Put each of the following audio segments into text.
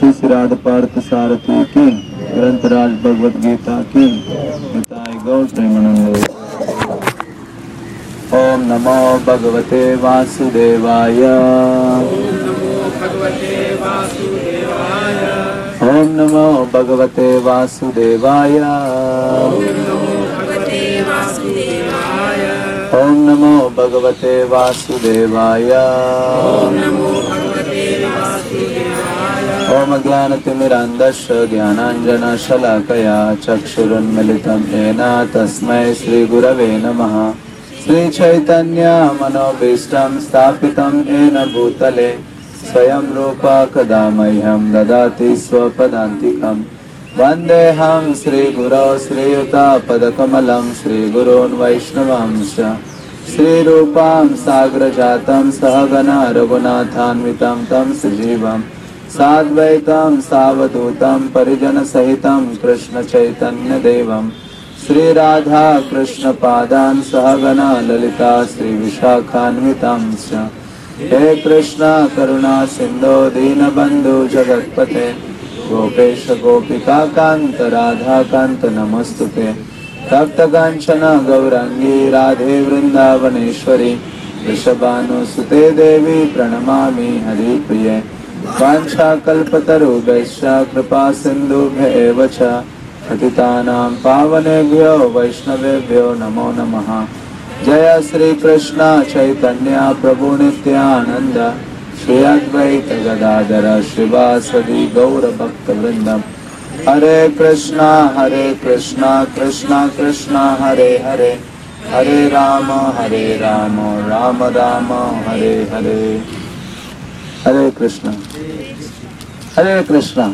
श्री श्रीराध पार्थ सारथी की, ग्रंथराज भगवद गीता की, निताय गौर प्रेमानंद। ओम नमो भगवते वासुदेवाय। ओम नमो भगवते वासुदेवाय। ओम नमो भगवते वासुदेवाय। ओम ज्ञानतिमिरान्धस्य ज्ञानाञ्जनशलाकया चक्षुरुन्मिलितं येन तस्मै श्रीगुरवे नमः। श्रीचैतन्य मनोभीष्टं स्थापितं येन भूतले स्वयं रूपा कदा मह्यं ददाति स्वपदान्तिकम्। वन्देऽहं श्रीगुरौ श्रीयुतापदकमलं श्रीगुरून् वैष्णवांश्च श्रीरूपां साग्रजातं सहगना रघुनाथान्वितं तं सजीवं साद्वैतं सावधूतं परिजनसहितं कृष्णचैतन्यदेवं श्रीराधा कृष्णपादान् सहगना ललिता श्रीविशाखान्वितांश्च। हे कृष्ण करुणा सिन्धो दीनबन्धु जगत्पते गोपेश गोपिका कांत राधा कांत नमस्तुते। तप्त कांचन गौरांगी राधे वृंदावनेश्वरी वृषभानुसुते देवी प्रणमामि हरिप्रिये। वाञ्छाकल्पतरुभ्यश्च कृपा सिन्धुभ्येव च पतितानां पावनेभ्यो वैष्णवेभ्यो नमो नमः। जय श्री कृष्ण चैतन्य प्रभु नित्यानंद श्री अद्वैत गदाधर श्रीवासदि गौर भक्त वृंदम। हरे कृष्णा कृष्णा कृष्णा हरे हरे, हरे राम राम राम हरे हरे। हरे कृष्णा हरे कृष्णा।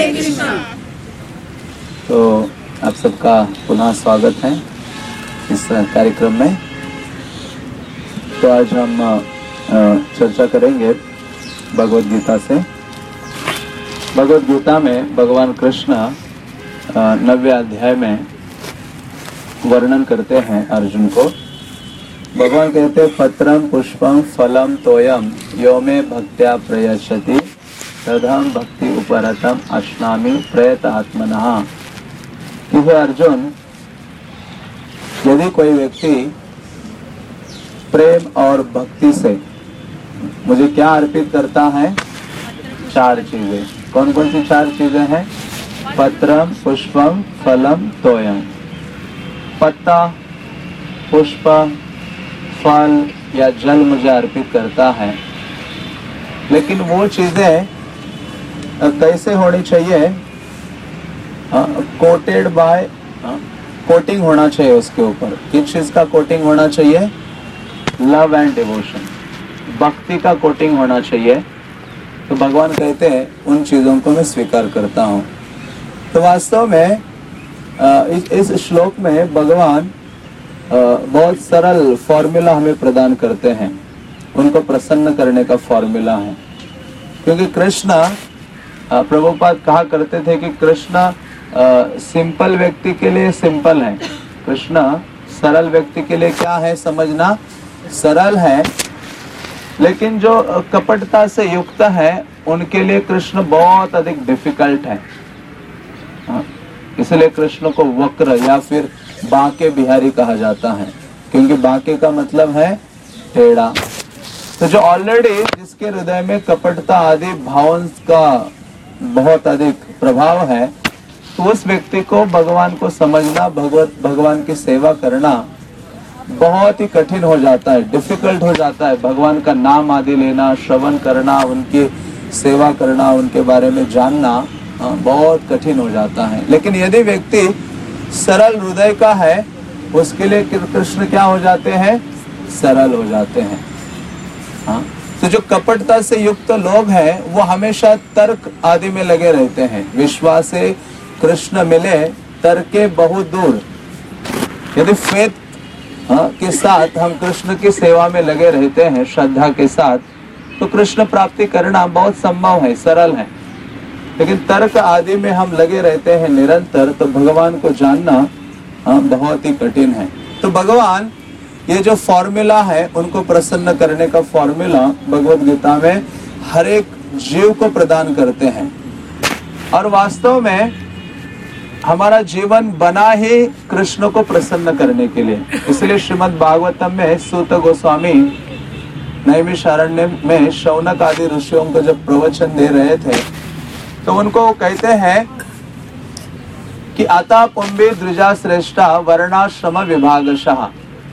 तो आप सबका पुनः स्वागत है इस कार्यक्रम में। तो आज हम चर्चा करेंगे भगवद गीता से। भगवद गीता में भगवान कृष्ण 9वें अध्याय में वर्णन करते हैं अर्जुन को। भगवान कहते हैं पत्रम पुष्पम फलम तोयम यो मे भक्त्या प्रयच्छति तदहं भक्ति उपरतम अश्नामि प्रयत आत्मनः। कि हे अर्जुन, यदि कोई व्यक्ति प्रेम और भक्ति से मुझे क्या अर्पित करता है, 4 चीजें। कौन कौन सी 4 चीजें हैं? पत्रम पुष्पम फलम तोयम। पत्ता, पुष्प, फल या जल मुझे अर्पित करता है। लेकिन वो चीजें कैसे होनी चाहिए? कोटेड बाय, कोटिंग होना चाहिए उसके ऊपर। किस चीज का कोटिंग होना चाहिए? लव एंड डिवोशन, भक्ति का कोटिंग होना चाहिए। तो भगवान कहते हैं उन चीजों को मैं स्वीकार करता हूँ। तो वास्तव में इस श्लोक में भगवान बहुत सरल फॉर्मूला हमें प्रदान करते हैं, उनको प्रसन्न करने का फॉर्मूला है। क्योंकि कृष्ण, प्रभुपाद कहा करते थे कि कृष्ण सिंपल व्यक्ति के लिए सिंपल है, कृष्ण सरल व्यक्ति के लिए क्या है समझना, सरल है। लेकिन जो कपटता से युक्त है उनके लिए कृष्ण बहुत अधिक डिफिकल्ट है। इसलिए कृष्ण को वक्र या फिर बांके बिहारी कहा जाता है, क्योंकि बांके का मतलब है टेढ़ा। तो जो ऑलरेडी जिसके हृदय में कपटता आदि भावों का बहुत अधिक प्रभाव है, तो उस व्यक्ति को भगवान को समझना, भगवान की सेवा करना बहुत ही कठिन हो जाता है, डिफिकल्ट हो जाता है। भगवान का नाम आदि लेना, श्रवण करना, उनकी सेवा करना, उनके बारे में जानना बहुत कठिन हो जाता है। लेकिन यदि व्यक्ति सरल हृदय का है, उसके लिए कृष्ण क्या हो जाते हैं? सरल हो जाते हैं। हाँ, तो जो कपटता से युक्त लोग हैं वो हमेशा तर्क आदि में लगे रहते हैं। विश्वास से कृष्ण मिले तर्के बहुत दूर। यदि फेथ के साथ हम कृष्ण की सेवा में लगे रहते हैं, श्रद्धा के साथ, तो कृष्ण प्राप्ति करना बहुत संभव है, सरल है। लेकिन तर्क आदि में हम लगे रहते हैं निरंतर, तो भगवान को जानना बहुत ही कठिन है। तो भगवान ये जो फॉर्मूला है उनको प्रसन्न करने का फॉर्मूला भगवद गीता में हर एक जीव को प्रदान करते हैं। और वास्तव में हमारा जीवन बना ही कृष्ण को प्रसन्न करने के लिए। इसलिए श्रीमद् भागवतम में सूत गोस्वामी नैमिषारण्य में शौनक आदि ऋषियों को जब प्रवचन दे रहे थे तो उनको कहते हैं कि आता पुंबे द्विजा श्रेष्ठा वर्णाश्रम विभागशः।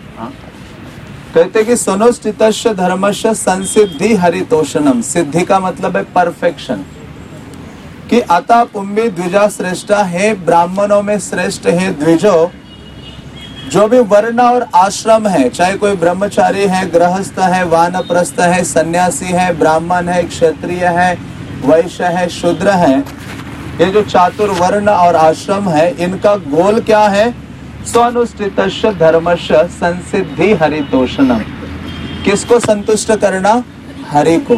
कहते कि सुनुष्ठितस्य धर्मस्य संसिद्धि हरितोषणम। सिद्धि का मतलब है परफेक्शन। कि अतः पुंबे द्विजा श्रेष्ठा है, ब्राह्मणों में श्रेष्ठ है द्विजो, जो भी वर्ण और आश्रम है, चाहे कोई ब्रह्मचारी है, गृहस्थ है, वानप्रस्थ है, सन्यासी है, ब्राह्मण है, क्षत्रिय है, वैश्य है, शूद्र है, ये जो चातुर्वर्ण और आश्रम है, इनका गोल क्या है? स्वनुष्ठितस्य धर्मस्य संसिद्धि हरितोषणम। किसको संतुष्ट करना? हरि को।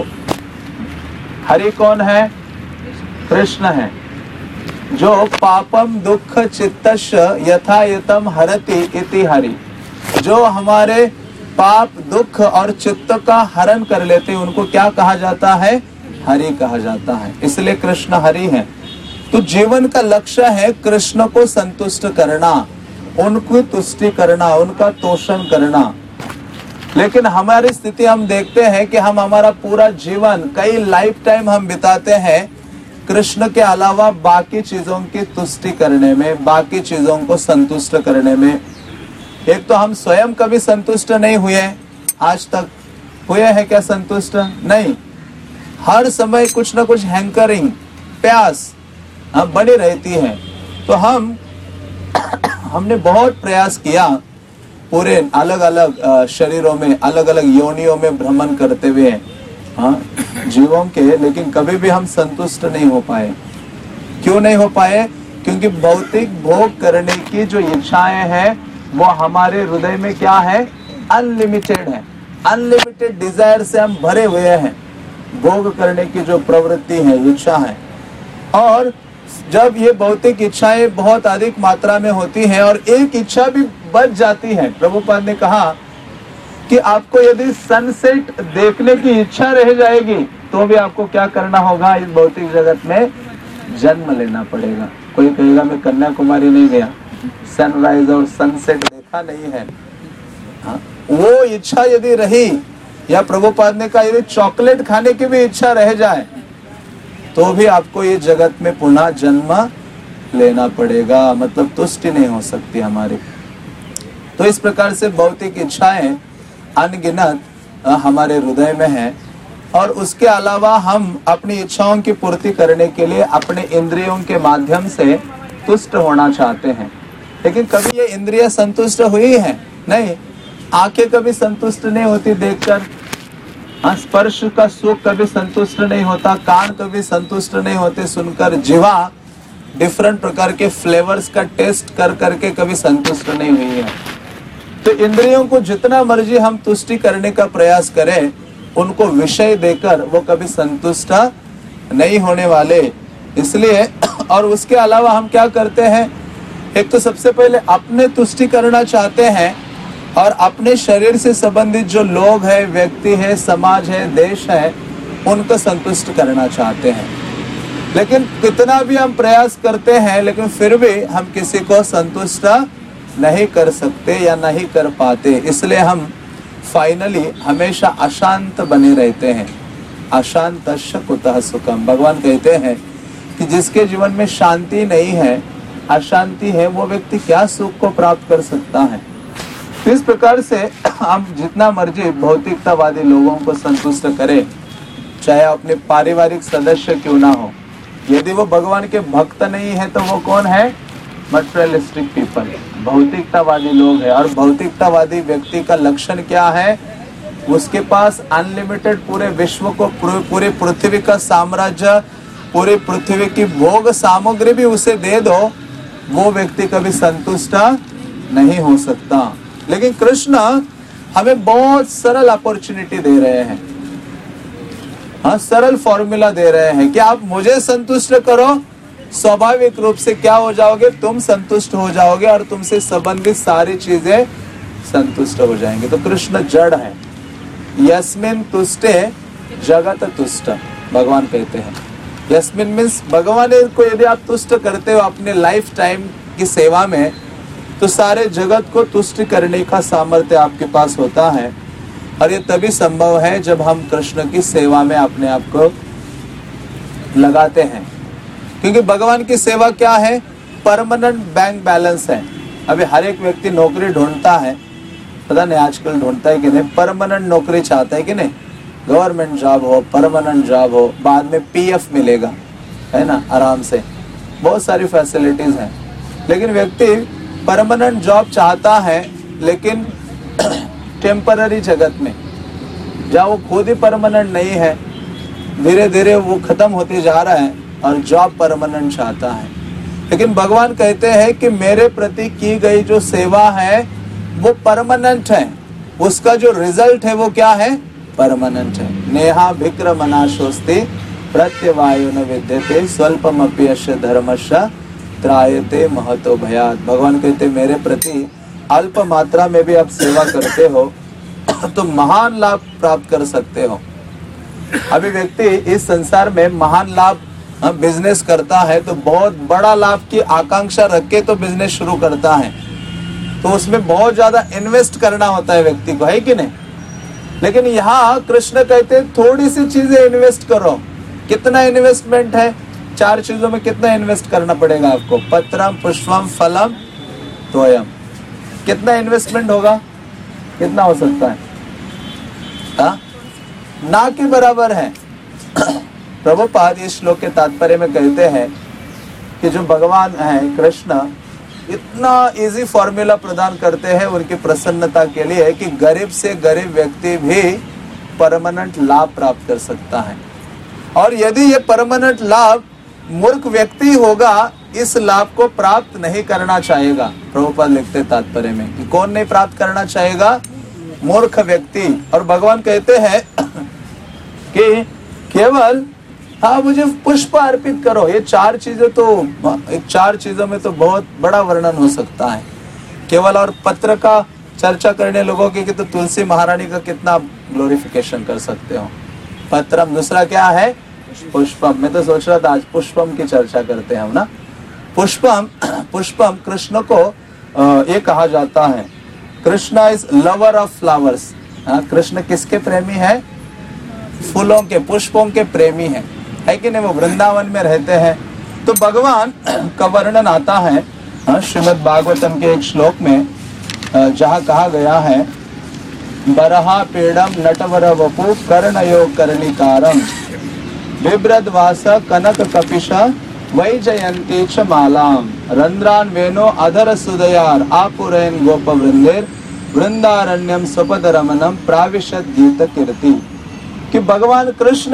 हरि कौन है? कृष्ण है, जो पापम दुख चित्तस्य यथायतम हरति इति हरि। जो हमारे पाप दुख और चित्त का हरण कर लेते हैं, उनको क्या कहा जाता है? हरि कहा जाता है। इसलिए कृष्ण हरि है। तो जीवन का लक्ष्य है कृष्ण को संतुष्ट करना, उनकी तुष्टि करना, उनका तोषण करना। लेकिन हमारी स्थिति हम देखते हैं कि हम हमारा पूरा जीवन, कई लाइफ टाइम हम बिताते हैं कृष्ण के अलावा बाकी चीजों की तुष्टि करने में, बाकी चीजों को संतुष्ट करने में। एक तो हम स्वयं कभी संतुष्ट नहीं हुए, आज तक हुए हैं क्या संतुष्ट? नहीं। हर समय कुछ ना कुछ हैंकरिंग, प्यास बनी रहती है। तो हमने बहुत प्रयास किया पूरे अलग अलग शरीरों में, अलग अलग योनियों में भ्रमण करते हुए जीवों के, लेकिन कभी भी हम संतुष्ट नहीं हो पाए। क्यों नहीं हो पाए? क्योंकि भौतिक भोग करने की जो इच्छाएं हैं वो हमारे हृदय में क्या है? अनलिमिटेड है। अनलिमिटेड डिजायर से हम भरे हुए हैं। भोग करने की जो प्रवृत्ति है, इच्छा है, और जब ये भौतिक इच्छाएं बहुत अधिक मात्रा में होती हैं और एक इच्छा भी बच जाती है, प्रभुपाद ने कहा कि आपको यदि सनसेट देखने की इच्छा रह जाएगी तो भी आपको क्या करना होगा? इस भौतिक जगत में जन्म लेना पड़ेगा। कोई कहेगा मैं कन्याकुमारी नहीं गया, सनराइज और सनसेट देखा नहीं है। वो इच्छा यदि रही, या प्रभुपाद ने कहा यदि चॉकलेट खाने की भी इच्छा रह जाए तो भी आपको ये जगत में पुनः जन्म लेना पड़ेगा, मतलब तुष्टि नहीं हो सकती हमारी। तो इस प्रकार से भौतिक इच्छाएं अनगिनत हमारे हृदय में है, और उसके अलावा हम अपनी इच्छाओं की पूर्ति करने के लिए अपने इंद्रियों के माध्यम से तुष्ट होना चाहते हैं। लेकिन कभी ये इंद्रियां संतुष्ट हुई है? नहीं। आंखें कभी संतुष्ट नहीं होती देखकर, स्पर्श का सुख कभी संतुष्ट नहीं होता, कान कभी संतुष्ट नहीं होते सुनकर, जीवा डिफरेंट प्रकार के फ्लेवर्स का टेस्ट कर करके कभी संतुष्ट नहीं हुई है। तो इंद्रियों को जितना मर्जी हम तुष्टि करने का प्रयास करें, उनको विषय देकर वो कभी संतुष्ट नहीं होने वाले। इसलिए और उसके अलावा हम क्या करते हैं? एक तो सबसे पहले अपने तुष्टि करना चाहते हैं, और अपने शरीर से संबंधित जो लोग हैं, व्यक्ति है, समाज है, देश है, उनको संतुष्ट करना चाहते हैं। लेकिन कितना भी हम प्रयास करते हैं, लेकिन फिर भी हम किसी को संतुष्ट नहीं कर सकते या नहीं कर पाते। इसलिए हम फाइनली हमेशा अशांत बने रहते हैं। अशांतस्य कुतः सुखम। भगवान कहते हैं कि जिसके जीवन में शांति नहीं है, अशांति है, वो व्यक्ति क्या सुख को प्राप्त कर सकता है? तो इस प्रकार से हम जितना मर्जी भौतिकतावादी लोगों को संतुष्ट करें, चाहे अपने पारिवारिक सदस्य क्यों ना हो, यदि वो भगवान के भक्त नहीं है तो वो कौन है? मटेरियलिस्टिक पीपल, भौतिकतावादी लोग हैं। और भौतिकतावादी व्यक्ति का लक्षण क्या है? उसके पास अनलिमिटेड पूरे विश्व को, पूरे पृथ्वी का साम्राज्य, पूरी पृथ्वी की भोग सामग्री भी उसे दे दो, वो व्यक्ति कभी संतुष्ट नहीं हो सकता। लेकिन कृष्ण हमें बहुत सरल अपॉर्चुनिटी दे रहे हैं, सरल फॉर्मूला दे रहे हैं कि आप मुझे संतुष्ट करो, स्वाभाविक रूप से क्या हो जाओगे? तुम संतुष्ट हो जाओगे और तुमसे संबंधित सारी चीजें संतुष्ट हो जाएंगे। तो कृष्ण जड़ है, यस्मिन तुष्टे जगत तुष्ट, भगवान कहते हैं। यस्मिन मीन्स भगवान को यदि आप तुष्ट करते हो अपने लाइफ टाइम की सेवा में, तो सारे जगत को तुष्ट करने का सामर्थ्य आपके पास होता है। और ये तभी संभव है जब हम कृष्ण की सेवा में अपने आप को लगाते हैं। क्योंकि भगवान की सेवा क्या है? परमानेंट बैंक बैलेंस है। अभी हर एक व्यक्ति नौकरी ढूंढता है, पता नहीं आजकल ढूंढता है कि नहीं, परमानेंट नौकरी चाहता है कि नहीं, गवर्नमेंट जॉब हो, परमानेंट जॉब हो, बाद में पीएफ मिलेगा, है ना, आराम से, बहुत सारी फैसिलिटीज हैं। लेकिन व्यक्ति परमानेंट जॉब चाहता है, लेकिन टेम्पररी जगत में, जहाँ वो खुद ही परमानेंट नहीं है, धीरे धीरे वो खत्म होते जा रहा है और जॉब परमानेंट चाहता है। लेकिन भगवान कहते हैं कि मेरे प्रति की गई जो सेवा है वो परमानेंट है, उसका जो रिजल्ट है वो क्या है? परमानेंट है। नेहा विक्रमनाशोस्ति प्रत्यवायो न विद्यते स्वल्पमपि अस्य धर्मस्य त्रायते महतो भयात्। भगवान कहते मेरे प्रति अल्प मात्रा में भी आप सेवा करते हो तो महान लाभ प्राप्त कर सकते हो। अभी व्यक्ति इस संसार में महान लाभ बिजनेस करता है तो बहुत बड़ा लाभ की आकांक्षा रख के तो बिजनेस शुरू करता है, तो उसमें बहुत ज्यादा इन्वेस्ट करना होता है व्यक्ति को, है कि नहीं? लेकिन यहाँ कृष्ण कहते हैं थोड़ी सी चीजें इन्वेस्ट करो। कितना इन्वेस्टमेंट है? 4 चीजों में कितना इन्वेस्ट करना पड़ेगा आपको? पत्रम, पुष्पम, फलम, तोयम। कितना इन्वेस्टमेंट होगा? कितना हो सकता है? ना के बराबर है। प्रभुपाद इस श्लोक के तात्पर्य में कहते हैं कि जो भगवान है कृष्ण इतना इजी फॉर्मूला प्रदान करते हैं उनकी प्रसन्नता के लिए कि गरीब से गरीब व्यक्ति भी परमानेंट लाभ प्राप्त कर सकता है। और यदि ये परमानेंट लाभ मूर्ख व्यक्ति होगा, इस लाभ को प्राप्त नहीं करना चाहेगा। प्रभुपाद लिखते तात्पर्य में कि कौन नहीं प्राप्त करना चाहेगा? मूर्ख व्यक्ति। और भगवान कहते हैं कि केवल मुझे पुष्प अर्पित करो। ये 4 चीजें तो 4 चीजों में तो बहुत बड़ा वर्णन हो सकता है केवल। और पत्र का चर्चा करने लोगों की कि तो तुलसी महारानी का कितना ग्लोरिफिकेशन कर सकते हो। पत्रम, दूसरा क्या है? पुष्पम। मैं तो सोच रहा था आज पुष्पम की चर्चा करते हैं हम ना। पुष्पम कृष्ण को ये कहा जाता है, Krishna is lover of flowers. Krishna किसके प्रेमी है? फूलों के, पुष्पों के प्रेमी है कि नहीं? वो वृंदावन में रहते हैं। तो भगवान का वर्णन आता है श्रीमद् भागवतम के एक श्लोक में, जहाँ कहा गया है बरहा पेड़म नटवर वपु कर्णयो कर्णिकारम बिभ्रद्वास कनक कपिश वैजयंती च मालाम रंध्रान वेनो अधर सुदयार आपुरैन गोप वृंदेर वृंदारण्यम स्वपद रमनम प्राविशत गीत कीर्ति। कि भगवान कृष्ण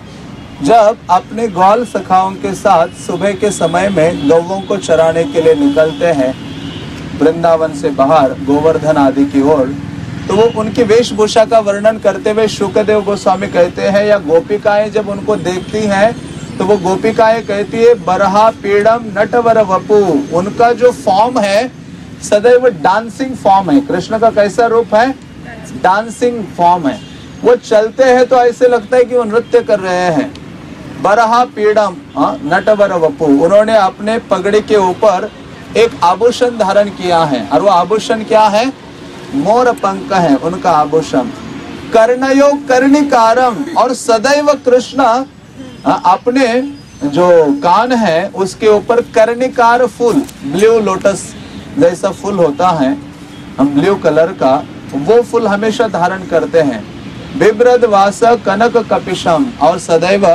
जब अपने ग्वाल सखाओं के साथ सुबह के समय में गौवों को चराने के लिए निकलते हैं वृंदावन से बाहर गोवर्धन आदि की ओर, तो वो उनकी वेशभूषा का वर्णन करते हुए शुकदेव गोस्वामी कहते हैं, या गोपिकाएं जब उनको देखती हैं तो वो गोपिकाएं कहती है बरहा पीड़म नटवर वपु। उनका जो फॉर्म है सदैव डांसिंग फॉर्म है। कृष्ण का कैसा रूप है? डांसिंग फॉर्म है। वो चलते हैं तो ऐसे लगता है कि वो नृत्य कर रहे हैं। बरहा पीड़म नटवर वपु। उन्होंने अपने पगड़ी के ऊपर एक आभूषण धारण किया है, और वो आभूषण क्या है? मोर पंख है उनका आभूषण। कर्णयो कर्णिकारम। और सदैव कृष्ण अपने जो कान है उसके ऊपर कर्णिकार फूल, ब्लू लोटस जैसा फूल होता है ब्लू कलर का, वो फूल हमेशा धारण करते हैं। बिभ्रद वास कनक कपिशम। और सदैव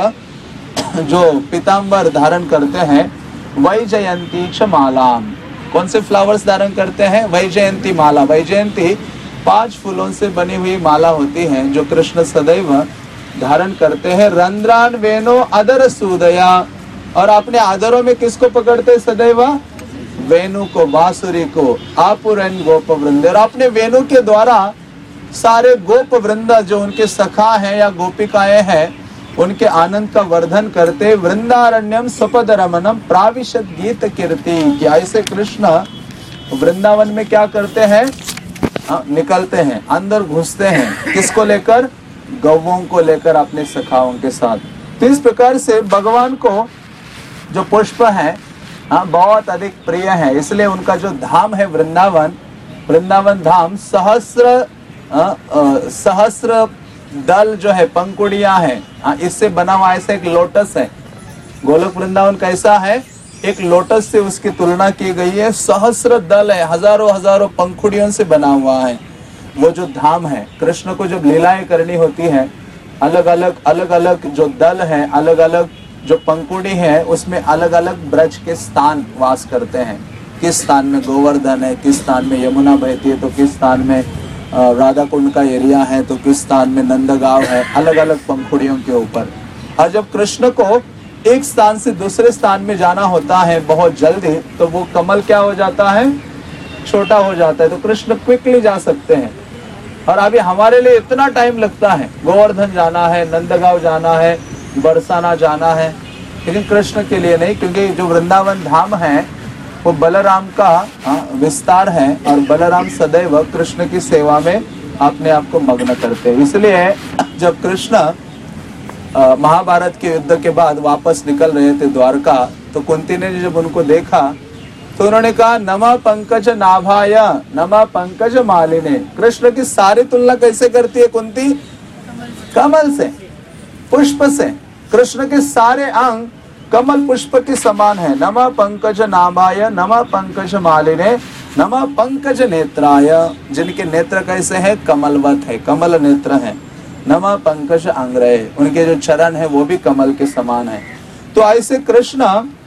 जो पीताम्बर धारण करते हैं। वैजयंती च मालाम। कौन से फ्लावर्स धारण करते हैं? वैजयंती माला। वैजयंती 5 फूलों से बनी हुई माला होती है जो कृष्ण सदैव धारण करते हैं। रंध्रान वेनो अदर सुदया। और अपने आदरों में किसको पकड़ते सदैव? वेणु को, बांसुरी को। आपुरन गोप वृंद। और अपने वेणु के द्वारा सारे गोप वृंद जो उनके सखा हैं या गोपिकाएं हैं उनके आनंद का वर्धन करते। वृंदारण्यम स्वपद रमनम प्राविशत गीत कीर्ति। कि ऐसे कृष्ण वृंदावन में क्या करते हैं? निकलते हैं, अंदर घुसते हैं। किसको लेकर? गौवों को लेकर, अपने सखाओं के साथ। तो इस प्रकार से भगवान को जो पुष्प है बहुत अधिक प्रिय है, इसलिए उनका जो धाम है वृंदावन, वृंदावन धाम सहस्र दल जो है पंखुड़ियां हैं इससे बना हुआ ऐसा एक लोटस है। गोलोक वृंदावन कैसा है, एक लोटस से उसकी तुलना की गई है। सहस्र दल है, हजारों हजारों पंखुड़ियों से बना हुआ है वो जो धाम है। कृष्ण को जब लीलाएं करनी होती है, अलग अलग जो दल है, अलग अलग जो पंखुड़ी है, उसमें अलग अलग ब्रज के स्थान वास करते हैं। किस स्थान में गोवर्धन है, किस स्थान में यमुना बहती है, तो किस स्थान में राधा कुंड का एरिया है, तो किस स्थान में नंदगांव है, अलग अलग पंखुड़ियों के ऊपर। और जब कृष्ण को एक स्थान से दूसरे स्थान में जाना होता है बहुत जल्दी, तो वो कमल क्या हो जाता है, छोटा हो जाता है, तो कृष्ण क्विकली जा सकते हैं। और अभी हमारे लिए इतना टाइम लगता है, गोवर्धन जाना है, नंदगांव जाना है, बरसाना जाना है, लेकिन कृष्ण के लिए नहीं, क्योंकि जो वृंदावन धाम है वो बलराम का विस्तार है और बलराम सदैव कृष्ण की सेवा में अपने आप को मग्न करते हैं। इसलिए जब कृष्ण महाभारत के युद्ध के बाद वापस निकल रहे थे द्वारका, तो कुंती ने जब उनको देखा तो उन्होंने कहा नमः पंकज नाभाय नमः पंकज मालिने। कृष्ण की सारी तुलना कैसे करती है कुंती, कमल से, पुष्प से। कृष्ण के सारे अंग कमल पुष्प के समान है। नमः पंकज नाभाय नमः पंकज मालिने नमः पंकज नेत्राय, जिनके नेत्र कैसे है, कमलवत है, कमल नेत्र है। नमः पंकज अंग्रय, उनके जो चरण है वो भी कमल के समान है। तो ऐसे कृष्ण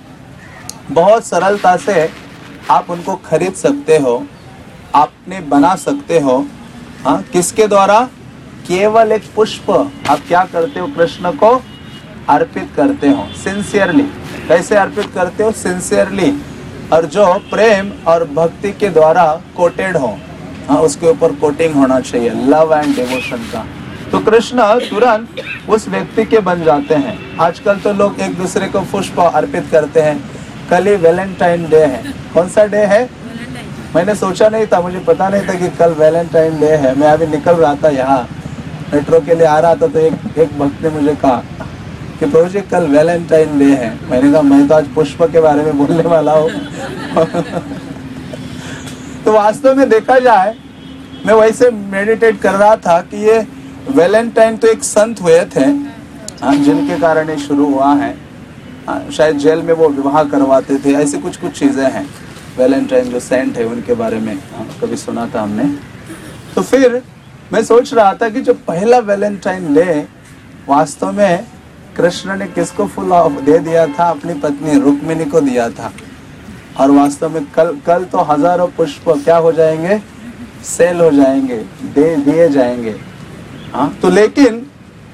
बहुत सरलता से आप उनको खरीद सकते हो, आपने बना सकते हो। किसके द्वारा, केवल एक पुष्प आप क्या करते हो, कृष्ण को अर्पित करते हो सिंसियरली। कैसे अर्पित करते हो, सिंसियरली, और जो प्रेम और भक्ति के द्वारा कोटेड हो, उसके ऊपर कोटिंग होना चाहिए, लव एंड डिवोशन का। तो कृष्ण तुरंत उस व्यक्ति के बन जाते हैं। आजकल तो लोग एक दूसरे को पुष्प अर्पित करते हैं। कल ही वैलेंटाइन डे है। कौन सा डे है, मैंने सोचा नहीं था, मुझे पता नहीं था कि कल वैलेंटाइन डे है। मैं अभी निकल रहा था, यहाँ मेट्रो के लिए आ रहा था, तो एक भक्त ने मुझे कहा कि प्रभु जी कल वैलेंटाइन डे है। मैंने कहा मैं तो आज पुष्प के बारे में बोलने वाला हूँ। तो वास्तव में देखा जाए, मैं वैसे मेडिटेट कर रहा था कि ये वैलेंटाइन तो एक संत हुए थे जिनके कारण ये शुरू हुआ है। शायद जेल में वो विवाह करवाते थे, ऐसी कुछ चीजें हैं। वैलेंटाइन जो सेंट है उनके बारे में कभी सुना था हमने। तो फिर मैं सोच रहा था कि जो पहला वैलेंटाइन डे वास्तव में कृष्ण ने किसको फुल दे दिया था, अपनी पत्नी रुक्मिणी को दिया था। और वास्तव में कल तो हजारों पुष्प क्या हो जाएंगे, सेल हो जाएंगे, दिए जाएंगे। तो लेकिन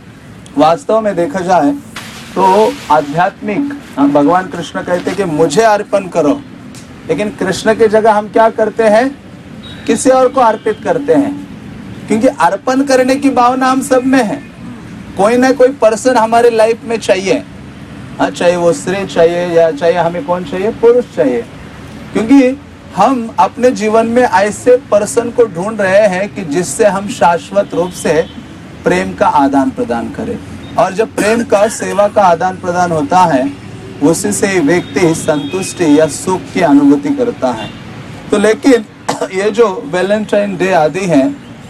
वास्तव में देखा जाए तो आध्यात्मिक भगवान कृष्ण कहते कि मुझे अर्पण करो, लेकिन कृष्ण की जगह हम क्या करते हैं, किसी और को अर्पित करते हैं। क्योंकि अर्पण करने की भावना हम सब में है। कोई ना कोई पर्सन हमारे लाइफ में चाहिए, चाहे वो स्त्री चाहिए या चाहे हमें कौन चाहिए, पुरुष चाहिए। क्योंकि हम अपने जीवन में ऐसे पर्सन को ढूंढ रहे हैं कि जिससे हम शाश्वत रूप से प्रेम का आदान प्रदान करें। और जब प्रेम का, सेवा का आदान प्रदान होता है, उसी से व्यक्ति संतुष्टि या सुख की अनुभूति करता है। तो लेकिन ये जो वैलेंटाइन डे आदि है,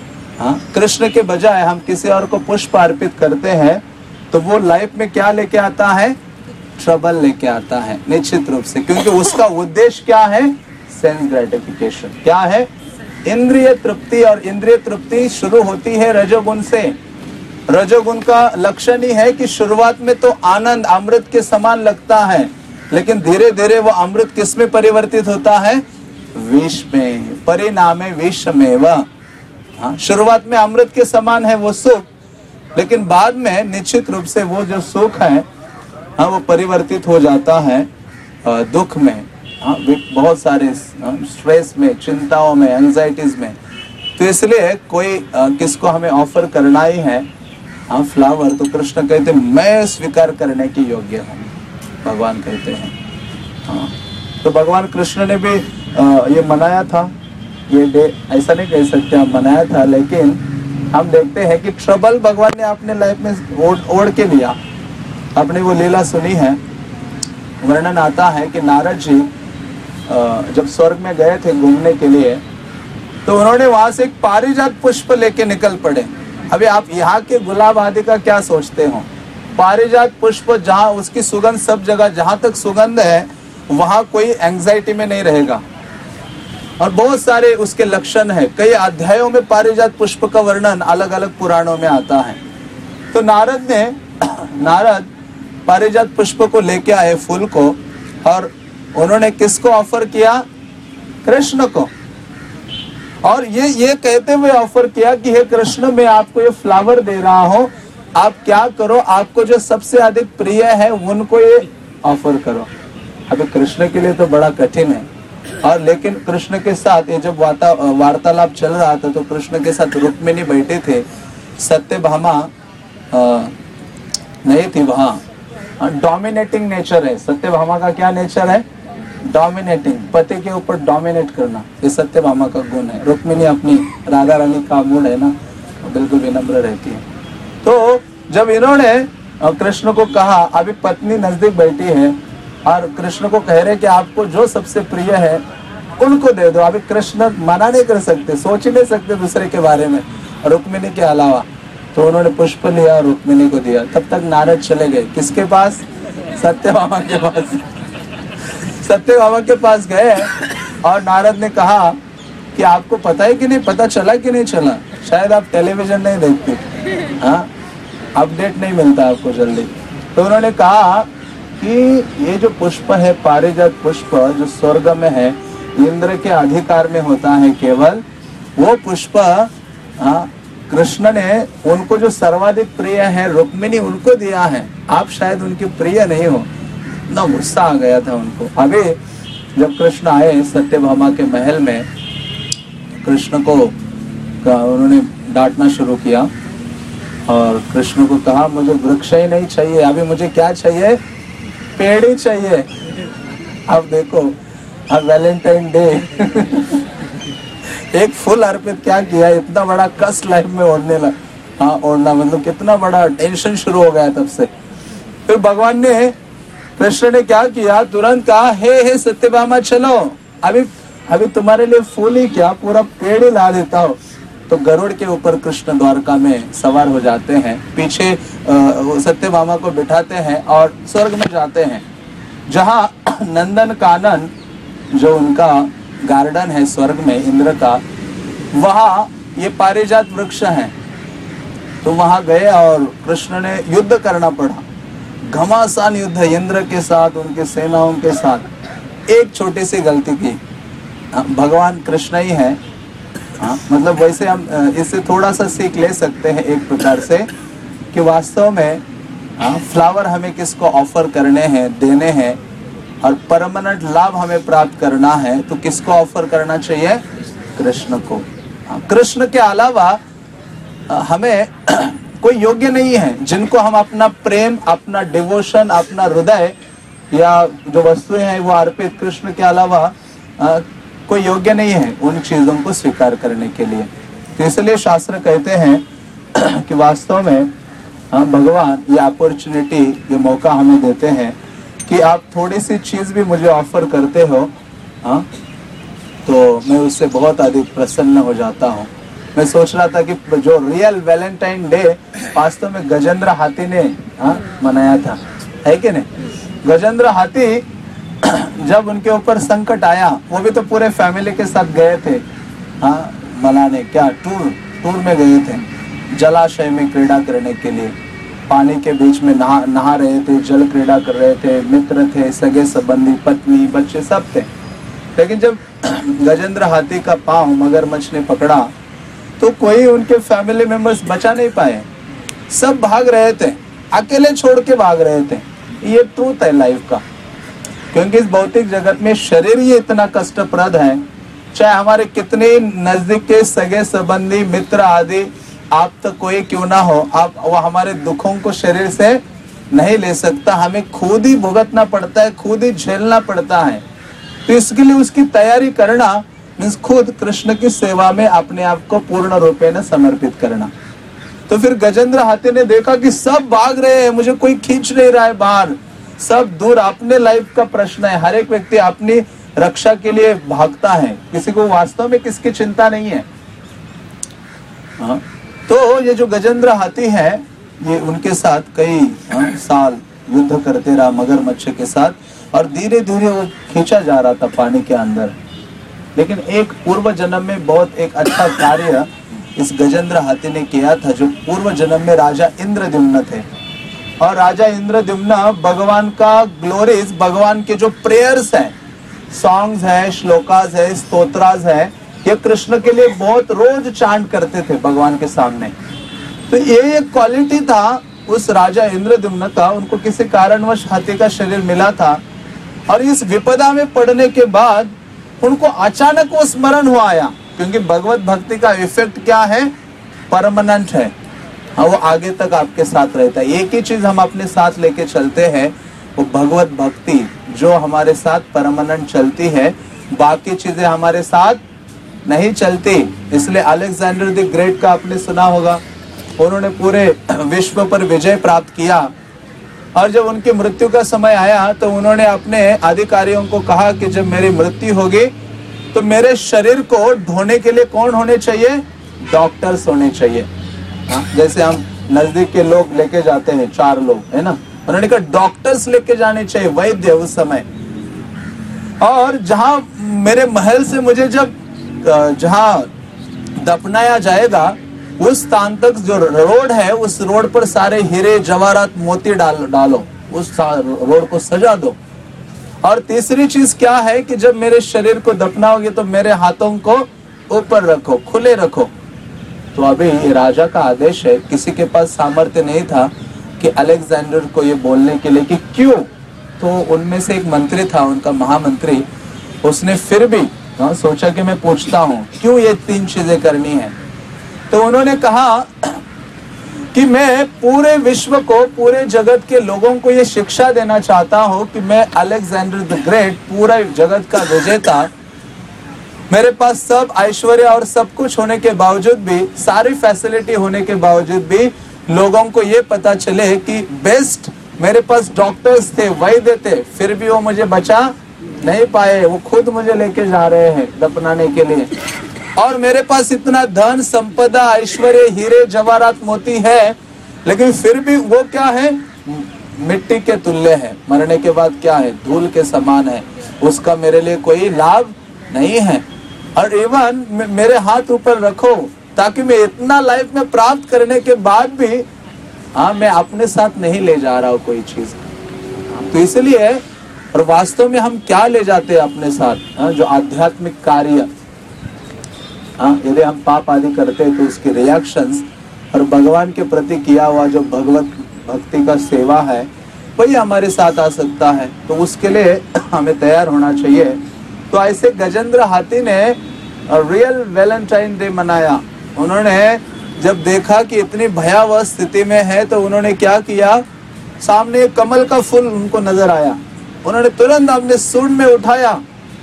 कृष्ण के बजाय हम किसी और को पुष्प अर्पित करते हैं, तो वो लाइफ में क्या लेके आता है, ट्रबल लेके आता है निश्चित रूप से। क्योंकि उसका उद्देश्य क्या है, सेंस ग्रेटिफिकेशन। क्या है, इंद्रिय तृप्ति। और इंद्रिय तृप्ति शुरू होती है रजोगुण से। रजोगुण का लक्षण ही है कि शुरुआत में तो आनंद अमृत के समान लगता है, लेकिन धीरे धीरे वो अमृत किस में परिवर्तित होता है, विष में। परिणामे विषमेव। शुरुआत में अमृत के समान है वो सुख, लेकिन बाद में निश्चित रूप से वो जो सुख है वो परिवर्तित हो जाता है दुख में, बहुत सारे स्ट्रेस में, चिंताओं में, एंजाइटीज में। तो इसलिए कोई किसको हमें ऑफर करना ही है फ्लावर, तो कृष्ण कहते मैं स्वीकार करने की योग्य हूँ, भगवान कहते हैं। तो भगवान कृष्ण ने भी ये मनाया था, ये डे ऐसा नहीं कह सकते हम मनाया था, लेकिन हम देखते हैं कि ट्रबल भगवान ने अपने लाइफ में ओढ़ के लिया। आपने वो लीला सुनी है, वर्णन आता है कि नारद जी जब स्वर्ग में गए थे घूमने के लिए, तो उन्होंने वहां से एक पारिजात पुष्प लेके निकल पड़े। अभी आप यहाँ के गुलाब आदि का क्या सोचते हो? पारिजात पुष्प जहाँ उसकी सुगंध सब जगह, जहां तक सुगंध है वहां कोई एंजाइटी में नहीं रहेगा, और बहुत सारे उसके लक्षण है। कई अध्यायों में पारिजात पुष्प का वर्णन अलग अलग पुराणों में आता है। तो नारद पारिजात पुष्प को लेके आए, फूल को, और उन्होंने किसको ऑफर किया? कृष्ण को। और ये कहते हुए ऑफर किया कि हे कृष्ण, मैं आपको ये फ्लावर दे रहा हूँ, आप क्या करो, आपको जो सबसे अधिक प्रिय है उनको ये ऑफर करो। अभी कृष्ण के लिए तो बड़ा कठिन है, और लेकिन कृष्ण के साथ ये जब वार्तालाप चल रहा था तो कृष्ण के साथ रुक्मिणी बैठे थे, सत्यभामा नहीं थी वहाँ। डोमिनेटिंग नेचर है सत्यभामा का। क्या नेचर है? डोमिनेटिंग, पति के ऊपर डोमिनेट करना, ये सत्यभामा का गुण है। रुक्मिणी अपनी राधा रानी का मूड है ना, बिल्कुल विनम्र रहती है। तो जब इन्होंने कृष्ण को कहा, अभी पत्नी नजदीक बैठी है और कृष्ण को कह रहे कि आपको जो सबसे प्रिय है उनको दे दो। अभी कृष्ण मना नहीं कर सकते, सोच ही नहीं सकते दूसरे के बारे में रुक्मिणी के अलावा। तो उन्होंने पुष्प लिया और रुक्मिणी को दिया। तब तक नारद चले गए किसके पास? सत्यभामा के पास। सत्यभामा के पास गए और नारद ने कहा कि आपको पता है कि नहीं, पता चला कि नहीं चला? शायद आप टेलीविजन नहीं देखते, हाँ, अपडेट नहीं मिलता आपको जल्दी। तो उन्होंने कहा कि ये जो पुष्प है पारिजात पुष्प, जो स्वर्ग में है, इंद्र के अधिकार में होता है केवल, वो पुष्प कृष्ण ने उनको जो सर्वाधिक प्रिय है रुक्मिणी, उनको दिया है। आप शायद उनके प्रिय नहीं हो। ना गुस्सा आ गया था उनको। अभी जब कृष्ण आए सत्यभामा के महल में, कृष्ण को उन्होंने डांटना शुरू किया और कृष्ण को कहा मुझे वृक्ष ही नहीं चाहिए, अभी मुझे क्या चाहिए? पेड़ ही चाहिए। अब देखो, अब वैलेंटाइन डे एक फूल अर्पित क्या किया, इतना बड़ा कष्ट लाइफ में ओढ़ने लगा। हाँ, ओढ़ना मतलब कितना बड़ा टेंशन शुरू हो गया तब से। फिर भगवान ने, कृष्ण ने क्या किया, तुरंत कहा हे सत्यभामा चलो, अभी तुम्हारे लिए फूल ही क्या, पूरा पेड़ ही ला देता हो। तो गरुड़ के ऊपर कृष्ण द्वारका में सवार हो जाते हैं, पीछे सत्यभामा को बिठाते हैं और स्वर्ग में जाते हैं, जहाँ नंदन कानन जो उनका गार्डन है स्वर्ग में इंद्र का, वहाँ ये पारिजात वृक्ष है। तो वहाँ गए और कृष्ण ने युद्ध करना पड़ा, घमासान युद्ध इंद्र के साथ, उनके सेनाओं के साथ। एक छोटी सी गलती की, भगवान कृष्ण ही है। मतलब वैसे हम इससे थोड़ा सा सीख ले सकते हैं एक प्रकार से, कि वास्तव में फ्लावर हमें किसको ऑफर करने हैं, देने हैं, और परमानेंट लाभ हमें प्राप्त करना है तो किसको ऑफर करना चाहिए? कृष्ण को। कृष्ण के अलावा हमें कोई योग्य नहीं है जिनको हम अपना प्रेम, अपना डिवोशन, अपना हृदय या जो वस्तुएं हैं वो अर्पित, कृष्ण के अलावा कोई योग्य नहीं है उन चीजों को स्वीकार करने के लिए। तो इसलिए शास्त्र कहते हैं कि वास्तव में भगवान ये अपॉर्चुनिटी, ये मौका हमें देते हैं कि आप थोड़ी सी चीज भी मुझे ऑफर करते हो, तो मैं उससे बहुत अधिक प्रसन्न हो जाता हूँ। मैं सोच रहा था कि जो रियल वैलेंटाइन डे वास्तव में गजेंद्र हाथी ने मनाया था, है कि नहीं? गजेंद्र हाथी जब उनके ऊपर संकट आया, वो भी तो पूरे फैमिली के साथ गए थे मनाने, क्या टूर में गए थे, जलाशय में क्रीड़ा करने के लिए, पानी के बीच में नहा रहे थे, जल क्रीड़ा कर रहे थे, मित्र थे, सगे संबंधी, पत्नी, बच्चे सब थे। लेकिन जब गजेंद्र हाथी का पांव मगरमच्छ ने पकड़ा तो कोई उनके फैमिली मेंबर्स बचा नहीं पाए, सब भाग रहे थे, अकेले छोड़ के भाग रहे थे। ये ट्रूथ है लाइफ का, क्योंकि इस भौतिक जगत में शरीर ही इतना कष्टप्रद है, चाहे हमारे कितने नजदीक के सगे संबंधी, मित्र आदि आप तक कोई क्यों ना हो, आप वो हमारे दुखों को शरीर से नहीं ले सकता, हमें खुद ही भुगतना पड़ता है, खुद ही झेलना पड़ता है। तो इसके लिए उसकी तैयारी करना मीन्स खुद कृष्ण की सेवा में अपने आप को पूर्ण रूपे न समर्पित करना। तो फिर गजेंद्र हाथी ने देखा कि सब भाग रहे हैं, मुझे कोई खींच नहीं रहा है बाहर, सब दूर, अपने लाइफ का प्रश्न है, हर एक व्यक्ति अपनी रक्षा के लिए भागता है, किसी को वास्तव में किसकी चिंता नहीं है। तो ये जो गजेंद्र हाथी है, ये उनके साथ कई साल युद्ध करते रहा मगरमच्छ के साथ, और धीरे धीरे वो खींचा जा रहा था पानी के अंदर। लेकिन एक पूर्व जन्म में बहुत एक अच्छा कार्य इस गजेंद्र हाथी ने किया था, जो पूर्व जन्म में राजा इंद्रद्युम्न थे। और राजा इंद्रद्युम्न भगवान का ग्लोरीज, भगवान के जो प्रेयर्स हैं, सॉन्ग्स है, श्लोकास है, स्तोत्रास है, ये कृष्ण के लिए बहुत रोज चांट करते थे भगवान के सामने। तो ये एक क्वालिटी था उस राजा इंद्रद्युम्न का, उनको किसी कारणवश हाथी का शरीर मिला था, और इस विपदा में पड़ने के बाद उनको अचानक वो स्मरण हुआ आया, क्योंकि भगवत भक्ति का इफेक्ट क्या है, परमानेंट है। हाँ, वो आगे तक आपके साथ रहता है। एक ही चीज हम अपने साथ लेके चलते हैं, वो भगवत भक्ति जो हमारे साथ परमानेंट चलती है, बाकी चीजें हमारे साथ नहीं चलती। इसलिए अलेक्जेंडर द ग्रेट का आपने सुना होगा, उन्होंने पूरे विश्व पर विजय प्राप्त किया, और जब उनकी मृत्यु का समय आया तो उन्होंने अपने अधिकारियों को कहा कि जब मेरी मृत्यु होगी तो मेरे शरीर को ढोने के लिए कौन होने चाहिए, डॉक्टर्स होने चाहिए। जैसे हम नजदीक के लोग लेके जाते हैं, 4 लोग है ना, उन्होंने कहा डॉक्टर्स लेके जाने चाहिए, वैद्य उस समय। और जहां मेरे महल से मुझे जब जहां दफनाया जाएगा, उस स्थान तक जो रोड है, उस रोड पर सारे हीरे जवाहरात मोती डालो, उस रोड को सजा दो। और तीसरी चीज क्या है कि जब मेरे शरीर को दफनाओगे तो मेरे हाथों को ऊपर रखो, खुले रखो। तो अभी ये राजा का आदेश है, किसी के पास सामर्थ्य नहीं था कि अलेक्जेंडर को ये बोलने के लिए कि क्यों। तो उनमें से एक मंत्री था, उनका महामंत्री, उसने फिर भी सोचा कि मैं पूछता हूँ क्यों ये 3 चीजें करनी है। तो उन्होंने कहा कि मैं पूरे विश्व को, पूरे जगत के लोगों को ये शिक्षा देना चाहता हूँ कि मैं अलेक्जेंडर द ग्रेट, पूरा जगत का विजेता, मेरे पास सब ऐश्वर्य और सब कुछ होने के बावजूद भी, सारी फैसिलिटी होने के बावजूद भी, लोगों को ये पता चले कि बेस्ट मेरे पास डॉक्टर्स थे, वैद्य थे, फिर भी वो मुझे बचा नहीं पाए, वो खुद मुझे लेके जा रहे हैं दफनाने के लिए। और मेरे पास इतना धन संपदा, ऐश्वर्य, हीरे जवाहरात मोती है, लेकिन फिर भी वो क्या है, मिट्टी के तुल्य है, मरने के बाद क्या है, धूल के समान है, उसका मेरे लिए कोई लाभ नहीं है। और इवन मेरे हाथ ऊपर रखो, ताकि मैं इतना लाइफ में प्राप्त करने के बाद भी मैं अपने साथ नहीं ले जा रहा हूँ कोई चीज। तो इसलिए, और वास्तव में हम क्या ले जाते हैं अपने साथ, जो आध्यात्मिक कार्य, यदि हम पाप आदि करते हैं तो उसके रिएक्शंस, और भगवान के प्रति किया हुआ जो भगवत भक्ति का सेवा है, वही हमारे साथ आ सकता है। तो उसके लिए हमें तैयार होना चाहिए। तो ऐसे गजेंद्र हाथी ने रियल वैलेंटाइन डे मनाया। उन्होंने जब देखा कि इतनी भयावह स्थिति में है, तो उन्होंने क्या किया, सामने एक कमल का फूल उनको नजर आया, उन्होंने तुरंत अपने सूंड में उठाया।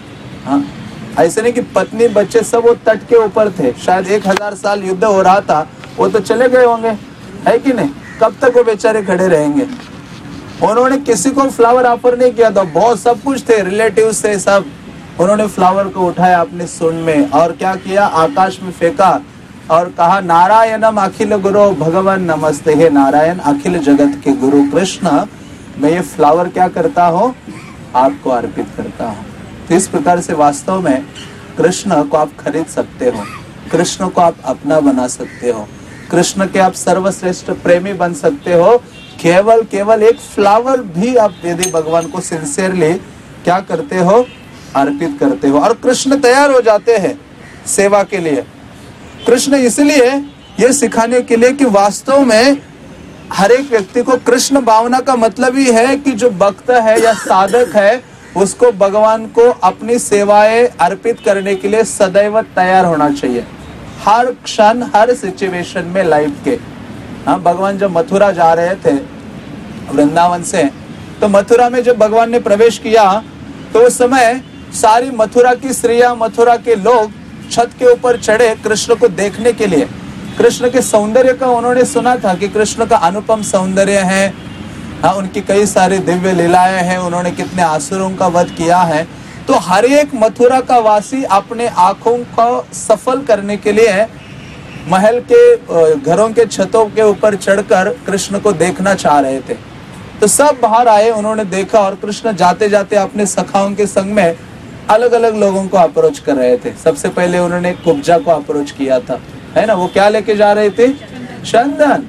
ऐसे नहीं कि पत्नी बच्चे सब वो तट के ऊपर थे, शायद 1000 साल युद्ध हो रहा था, वो तो चले गए होंगे, है कि नहीं, कब तक वो बेचारे खड़े रहेंगे। उन्होंने किसी को फ्लावर ऑफर नहीं किया था, बहुत सब कुछ थे, रिलेटिव्स थे सब। उन्होंने फ्लावर को उठाया अपने सूंड में और क्या किया, आकाश में फेंका और कहा, नारायणम अखिल गुरु भगवान नमस्ते, हे नारायण अखिल जगत के गुरु कृष्ण, मैं ये फ्लावर क्या करता हूँ, आपको अर्पित करता हूँ। तो इस प्रकार से वास्तव में कृष्ण को आप खरीद सकते हो, कृष्ण को आप अपना बना सकते हो, कृष्ण के आप सर्वश्रेष्ठ प्रेमी बन सकते हो। केवल एक फ्लावर भी आप यदि भगवान को सिंसियरली क्या करते हो, अर्पित करते हो, और कृष्ण तैयार हो जाते हैं सेवा के लिए। कृष्ण इसलिए ये सिखाने के लिए कि वास्तव में हर एक व्यक्ति को कृष्ण भावना का मतलब ही है कि जो भक्त है या साधक है, उसको भगवान को अपनी सेवाएं अर्पित करने के लिए सदैव तैयार होना चाहिए, हर क्षण, हर सिचुएशन में लाइफ के। भगवान जब मथुरा जा रहे थे वृंदावन से, तो मथुरा में जब भगवान ने प्रवेश किया, तो उस समय सारी मथुरा की स्त्रियां, मथुरा के लोग छत के ऊपर चढ़े कृष्ण को देखने के लिए, कृष्ण के सौंदर्य का उन्होंने सुना था कि कृष्ण का अनुपम सौंदर्य है, हाँ, उनकी कई सारी दिव्य लीलाएं हैं, उन्होंने कितने असुरों का वध किया है। तो हर एक मथुरा का वासी अपने आंखों को सफल करने के लिए महल के घरों के छतों के ऊपर चढ़कर कृष्ण को देखना चाह रहे थे। तो सब बाहर आए, उन्होंने देखा और कृष्ण जाते जाते अपने सखाओं के संग में अलग अलग लोगों को अप्रोच कर रहे थे। सबसे पहले उन्होंने कुब्जा को अप्रोच किया था, है ना। वो क्या लेके जा रहे थे? चंदन।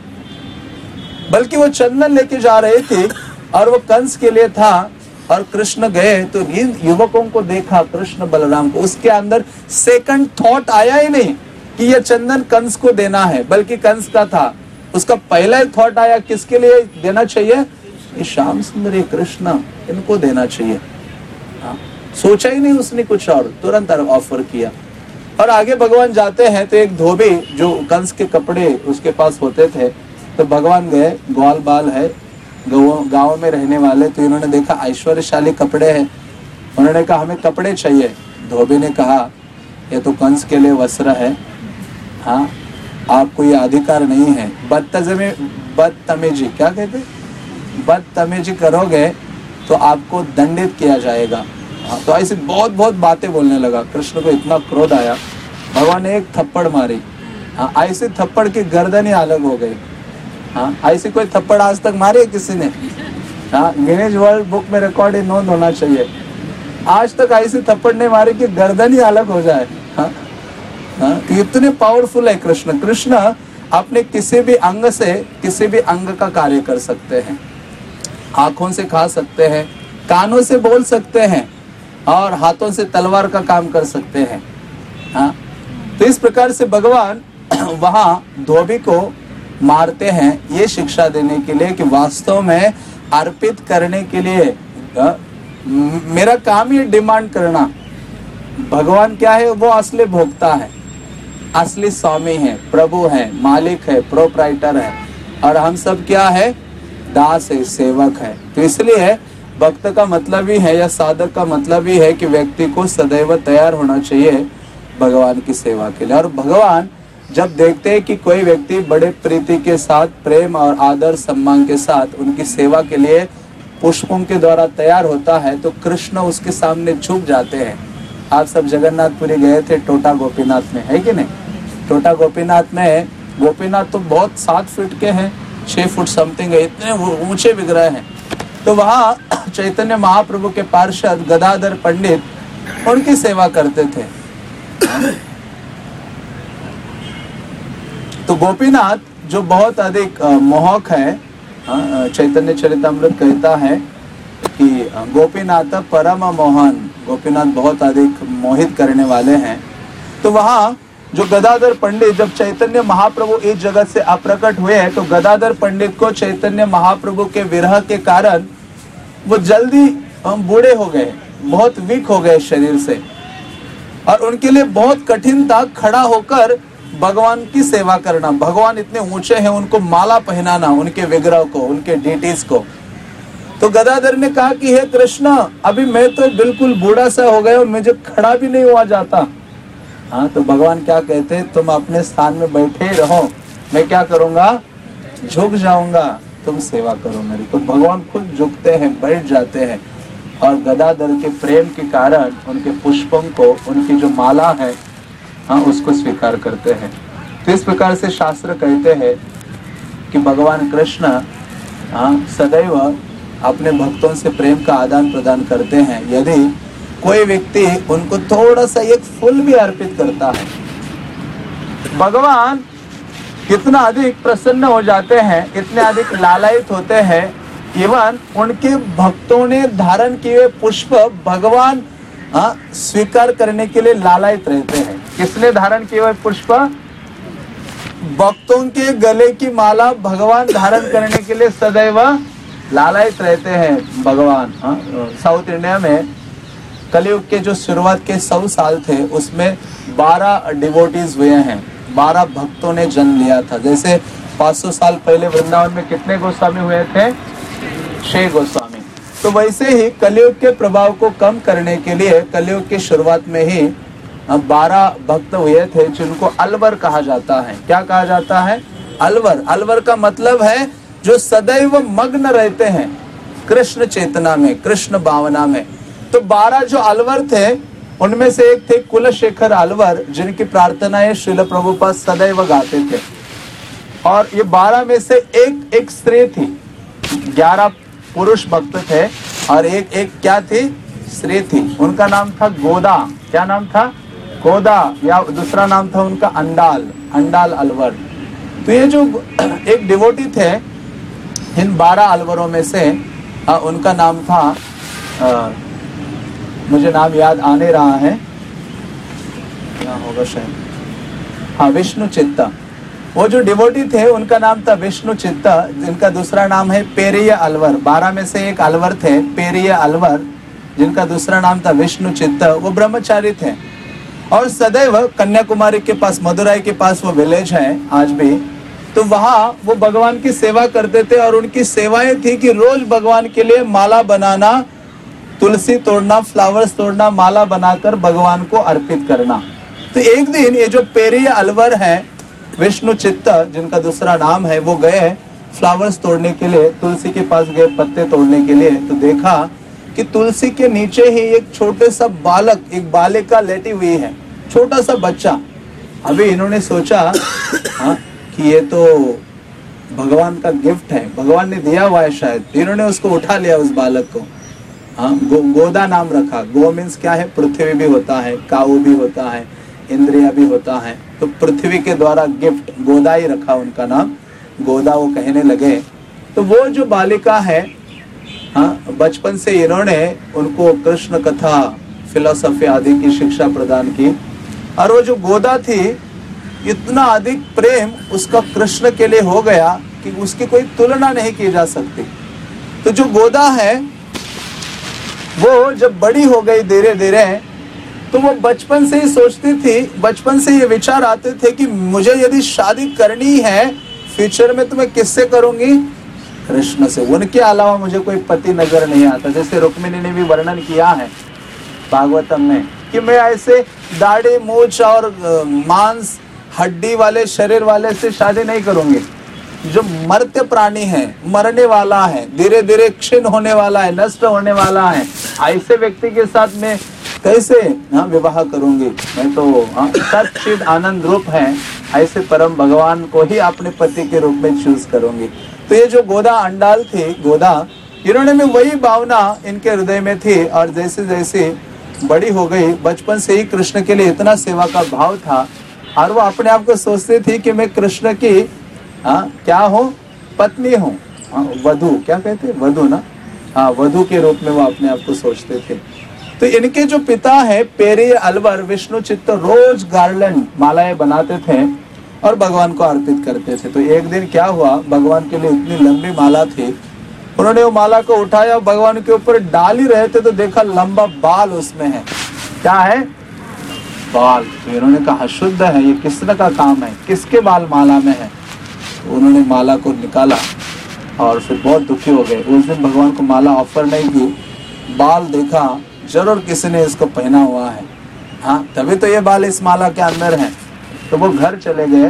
बल्कि वो चंदन लेके जा रहे थे और वो कंस के लिए था। और कृष्ण गए तो इन युवकों को देखा, कृष्ण बलराम को, उसके अंदर सेकंड थॉट आया ही नहीं कि ये चंदन कंस को देना है, बल्कि कंस का था। उसका पहला ही थॉट आया किसके लिए देना चाहिए? ये श्याम सुंदरी कृष्ण, इनको देना चाहिए। हाँ, सोचा ही नहीं उसने कुछ और, तुरंत ऑफर किया। और आगे भगवान जाते हैं तो एक धोबी जो कंस के कपड़े उसके पास होते थे, तो भगवान गए, ग्वाल बाल है, गांव में रहने वाले, तो इन्होंने देखा ऐश्वर्यशाली कपड़े हैं, उन्होंने कहा हमें कपड़े चाहिए। धोबी ने कहा ये तो कंस के लिए वस्त्र है, हाँ, आपको ये अधिकार नहीं है। बदतमीजी, क्या कहते, बदतमीजी करोगे तो आपको दंडित किया जाएगा। हाँ, तो ऐसी बहुत बहुत बातें बोलने लगा। कृष्ण को इतना क्रोध आया, भगवान ने एक थप्पड़ मारी। हाँ, ऐसे थप्पड़ की गर्दन ही अलग हो गई। हाँ, ऐसी कोई थप्पड़ आज तक मारी है किसी ने? हाँ, गिनीज वर्ल्ड बुक में रिकॉर्ड नोंद होना चाहिए। आज तक ऐसी थप्पड़ नहीं मारी कि गर्दन ही अलग हो जाए। हाँ, हाँ, इतने पावरफुल है कृष्ण। कृष्ण अपने किसी भी अंग से किसी भी अंग का कार्य कर सकते हैं। आंखों से खा सकते हैं, कानों से बोल सकते हैं और हाथों से तलवार का काम कर सकते हैं। हाँ, तो इस प्रकार से भगवान वहां धोबी को मारते हैं ये शिक्षा देने के लिए कि वास्तव में अर्पित करने के लिए मेरा काम ही डिमांड करना। भगवान क्या है? वो असली भोक्ता है, असली स्वामी है, प्रभु है, मालिक है, प्रोप्राइटर है, और हम सब क्या है? दास है, सेवक है। तो इसलिए भक्त का मतलब ही है या साधक का मतलब ही है कि व्यक्ति को सदैव तैयार होना चाहिए भगवान की सेवा के लिए। और भगवान जब देखते हैं कि कोई व्यक्ति बड़े प्रीति के साथ, प्रेम और आदर सम्मान के साथ उनकी सेवा के लिए पुष्पों के द्वारा तैयार होता है, तो कृष्ण उसके सामने झुक जाते हैं। आप सब जगन्नाथपुरी गए थे, टोटा गोपीनाथ में, है कि नहीं? टोटा गोपीनाथ में, गोपीनाथ तो बहुत 7 फीट के हैं, 6 फुट समथिंग है, इतने ऊंचे विग्रह हैं। तो वहाँ चैतन्य महाप्रभु के पार्षद गदाधर पंडित उनकी सेवा करते थे। तो गोपीनाथ जो बहुत अधिक मोहक है, चैतन्य चरितामृत कहता है कि गोपीनाथ परम मोहन, गोपीनाथ बहुत अधिक मोहित करने वाले हैं। तो वहाँ जो गदाधर पंडित, जब चैतन्य महाप्रभु इस जगत से अप्रकट हुए तो गदाधर पंडित को चैतन्य महाप्रभु के विरह के कारण वो जल्दी बूढ़े हो गए, बहुत वीक हो गए शरीर से, और उनके लिए बहुत कठिन था खड़ा होकर भगवान की सेवा करना। भगवान इतने ऊंचे हैं, उनको माला पहनाना, उनके विग्रह को, उनके डीटीज को। तो गदाधर ने कहा कि हे कृष्ण, अभी मैं तो बिल्कुल बूढ़ा सा हो गया, मुझे खड़ा भी नहीं हुआ जाता। हाँ, तो भगवान क्या कहते हैं? तुम अपने स्थान में बैठे रहो, मैं क्या करूंगा? झुक जाऊंगा, तुम सेवा करो मेरी। तो भगवान खुद झुकते हैं, बैठ जाते हैं, और गदाधर के प्रेम के कारण उनके पुष्पों को, उनकी जो माला है, हाँ, उसको स्वीकार करते हैं। तो इस प्रकार से शास्त्र कहते हैं कि भगवान कृष्ण सदैव अपने भक्तों से प्रेम का आदान प्रदान करते हैं। यदि कोई व्यक्ति उनको थोड़ा सा एक फूल भी अर्पित करता है, भगवान कितना अधिक प्रसन्न हो जाते हैं, इतने अधिक लालायित होते हैं। इवन उनके भक्तों ने धारण किए पुष्प भगवान स्वीकार करने के लिए लालायित रहते हैं। किसने धारण किए हुए पुष्प? भक्तों के गले की माला भगवान धारण करने के लिए सदैव लालायित रहते हैं भगवान। साउथ इंडिया में कलयुग के जो शुरुआत के 100 साल थे, उसमें 12 डिवोटीज हुए हैं, 12 भक्तों ने जन्म लिया था। जैसे 500 साल पहले वृंदावन में कितने गोस्वामी हुए थे? 6 गोस्वामी। तो वैसे ही कलयुग के प्रभाव को कम करने के लिए कलयुग की शुरुआत में ही 12 भक्त हुए थे जिनको अलवर कहा जाता है। क्या कहा जाता है? अलवर। अलवर का मतलब है जो सदैव मग्न रहते हैं कृष्ण चेतना में, कृष्ण भावना में। तो 12 जो अलवर थे उनमें से एक थे कुलशेखर अलवर, जिनकी प्रार्थनाएं श्रील प्रभुपाद सदैव गाते थे। और ये 12 में से एक स्त्री थी, 11 पुरुष भक्त थे और एक क्या थी? स्त्री थी। उनका नाम था गोदा। क्या नाम था? गोदा, या दूसरा नाम था उनका अंडाल अलवर। तो ये जो एक डिवोटी थे इन 12 अलवरों में से, उनका नाम था, मुझे नाम याद आ नहीं रहा है, क्या होगा शायद, हाँ, विष्णु चित्ता। वो जो डिवोटी थे उनका नाम था विष्णु चित्ता, जिनका दूसरा नाम है पेरिय अलवर। 12 में से एक अलवर थे पेरिय अलवर, जिनका दूसरा नाम था विष्णु चित्ता। वो ब्रह्मचारी थे और सदैव कन्याकुमारी के पास, मदुराई के पास वो विलेज है आज भी। तो वहाँ वो भगवान की सेवा करते थे और उनकी सेवाएं थी कि रोज भगवान के लिए माला बनाना, तुलसी तोड़ना, फ्लावर्स तोड़ना, माला बनाकर भगवान को अर्पित करना। तो एक दिन ये जो पेरिय अलवर है विष्णु चित्ता, जिनका दूसरा नाम है, वो गए फ्लावर्स तोड़ने के लिए, तुलसी के पास गए पत्ते तोड़ने के लिए। तो देखा कि तुलसी के नीचे ही एक छोटे सा बालक, एक बालिका लेटी हुई है, छोटा सा बच्चा। अभी इन्होंने सोचा कि ये तो भगवान का गिफ्ट है, भगवान ने दिया हुआ है शायद। इन्होंने उसको उठा लिया, उस बालक को। गोदा नाम रखा। गो मीन्स क्या है? पृथ्वी भी होता है, काऊ भी होता है, इंद्रिया भी होता है। तो पृथ्वी के द्वारा गिफ्ट गोदा ही रखा उनका नाम, गोदा वो कहने लगे। तो वो जो बालिका है, बचपन से इन्होंने उनको कृष्ण कथा, फिलोसफी आदि की शिक्षा प्रदान की। और वो जो गोदा थी, इतना अधिक प्रेम उसका कृष्ण के लिए हो गया कि उसकी कोई तुलना नहीं की जा सकती। तो जो गोदा है वो जब बड़ी हो गई धीरे धीरे, तो वो बचपन से ही सोचती थी, बचपन से ये विचार आते थे कि मुझे यदि शादी करनी है फ्यूचर में तो मैं किससे करूंगी? कृष्ण से। उनके अलावा मुझे कोई पति नजर नहीं आता। जैसे रुक्मिणी ने भी वर्णन किया है भागवतम में कि मैं ऐसे दाढ़ी मूछ और मांस हड्डी वाले शरीर वाले से शादी नहीं करूंगी। जो मर्त्य प्राणी है, मरने वाला है, धीरे धीरे क्षीण होने वाला है, नष्ट होने वाला है, ऐसे व्यक्ति के साथ मैं कैसे विवाह करूंगी? मैं तो सच्चिद आनंद रूप है, ऐसे परम भगवान को ही अपने पति के रूप में चूज करूंगी। तो ये जो गोदा अंडाल थी, गोदा, इन्होंने में वही भावना इनके हृदय में थी। और जैसे जैसे बड़ी हो गई, बचपन से ही कृष्ण के लिए इतना सेवा का भाव था और वो अपने आप को सोचती थी कि मैं कृष्ण की क्या हूँ? पत्नी हूँ, वधू। क्या कहते? वधू ना, वधू के रूप में वो अपने आप को सोचते थे। तो इनके जो पिता है पेरिय अलवर विष्णु चित्त, रोज गार्लैंड, मालाएं बनाते थे और भगवान को अर्पित करते थे। तो एक दिन क्या हुआ, भगवान के लिए इतनी लंबी माला थी, उन्होंने वो माला को उठाया, भगवान के ऊपर डाल ही रहे थे तो देखा लंबा बाल उसमें है। क्या है? बाल। तो इन्होंने कहा शुद्ध है, ये किसने का काम है, किसके बाल माला में है? तो उन्होंने माला को निकाला और फिर बहुत दुखी हो गए। उस दिन भगवान को माला ऑफर नहीं की, बाल देखा जरूर किसी ने इसको पहना हुआ है, तभी तो ये बाल इस माला के अंदर हैं। तो वो घर चले गए